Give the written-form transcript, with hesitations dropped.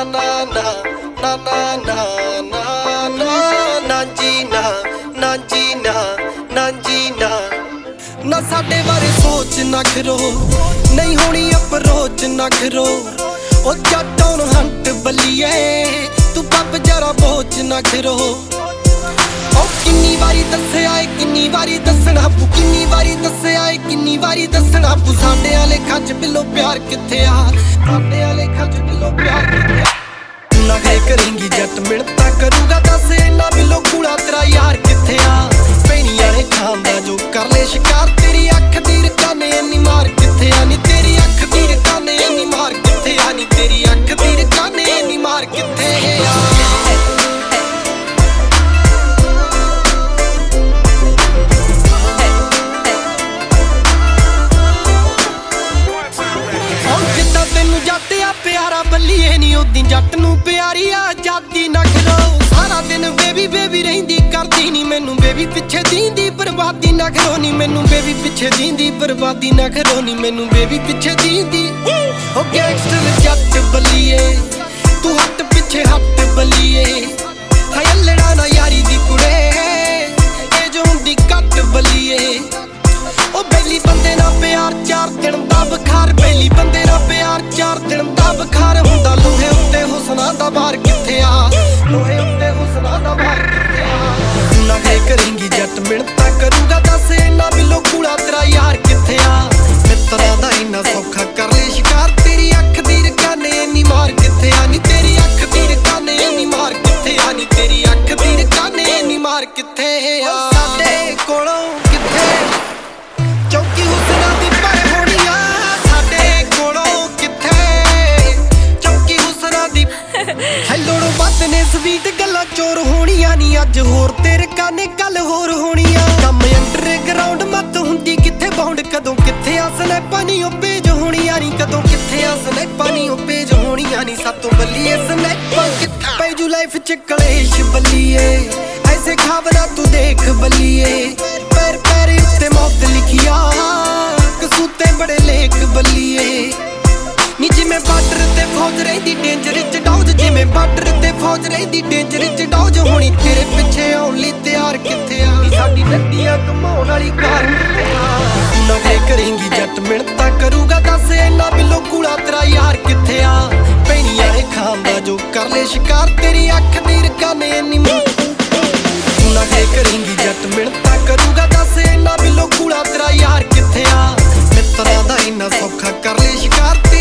ना साडे बारे सोच ना करो, नहीं होनी अप्रोच ना करो। ओ जट ऑन हंट बलिए, तू पब जरा बोच ना करो। ओ किन्नी वारी दस्सिया है, किन्नी वारी दसना पू, किन्नी वारी दस्सिया है, किन्नी वारी दसना पू। साडे आले खच बिलो प्यार किथे आ, साडे आले खच बिलो प्यार किथे आ। ना है करेंगी जट मिलता करूगा दस, इन्ना बिलो कूड़ा तेरा यार किथे आ। पैनिया ने खांदा जो कर ले शिकार, तेरी अख दी रकाने इन्नी मार किथे आ नी, तेरी अख दी रकाने इन्नी मार किथे आ नी, तेरी अख दी रकाने इन्नी मार किथे आ। प्यारा बल्लीए नी उदी जट नू प्यारी आजादी ना खलो। सारा दिन बेबी बेबी रहिंदी करदी नी मैनू, बेबी पिछे दींदी बर्बादी ना खलो नी मैनू, बेबी पिछे दींदी बर्बादी ना खलो नी मैनू, बेबी पिछे दींदी। ओ गैंगस्टर जट बल्लीए, तू हट पिछे हट बल्लीए। हाय अल्लड़ा ना यारी दी कुड़े, ए जो हुंदी कट बल्लीए। ओ बेली बंदे ना प्यार चार दिन दा बखार, बेली बंदे ना प्यार चार दिन दा बखार हुंदा। लोहे उत्ते हुस्ना दा भार किथे आ, लोहे उत्ते हुस्ना दा भार किथे आ। ना है करेंगी जट मिलता करूगा दस, इन्ना बिलो कूड़ा तेरा यार किथे आ। मित्रा दा इन्ना सौखा कर ले शिकार, तेरी अख दी रकाने इन्नी मार किथे आ नी, तेरी अख दी रकाने इन्नी मार किथे आ नी, तेरी अख दी रकाने इन्नी मार किथे आ। साडे कोलों किथे चौकी हुस्ना दी पर होनी आ, साडे कोलों किथे चौकी हुस्ना दी। हेलोड़ो बात ने स्वीट गल्लां चोर होनियां नी, अज होर तेरे काने कल होर होनियां। कम अंडरग्राउंड मत हुंदी किथे बाउंड, कदों किथे आ स्नैपां नी ओ पेज होनियां नी, कदों किथे आ स्नैपां नी ओ पेज होनियां नी। सातों बल्लीए स्नैपां किथे पैजू लाइफ च कलेश बल्लीए, ऐसे खावना तू देख बल्लीए। पैर पैर उत्ते मौत लिखिया, कसूते बड़े लेख बल्लीए नी। जिमें बार्डर ते फौज रहिंदी डेंजर च डौज, जिमें बार्डर ते फौज रहिंदी डेंजर च डौज। होनी तेरे पिछे आउण लई तैयार किथे आ, साडी नड्डियां घुमाउण वाली कार किथे आ। ना है करेंगी जट मिलता करूगा दस, इन्ना बिलो कूड़ा तेरा यार किथे आ। पैनिया ने खांदा जो कर ले शिकार, तेरी अख दी रकाने इन्नी ना है करेंगी जट मिलता करूगा दस, इन्ना बिलो कूड़ा तेरा यार किथे आ। मित्रा दा इन्ना सौखा कर ले शिकार।